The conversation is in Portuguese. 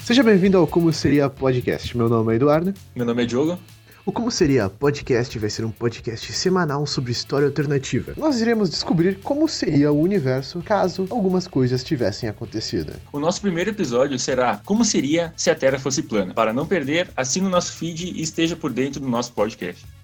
Seja bem-vindo ao Como Seria Podcast. Meu nome é Eduardo. Meu nome é Diogo. O Como Seria Podcast vai ser um podcast semanal sobre história alternativa. Nós iremos descobrir como seria o universo caso algumas coisas tivessem acontecido. O nosso primeiro episódio será Como seria se a Terra fosse plana. Para não perder, assine o nosso feed e esteja por dentro do nosso podcast.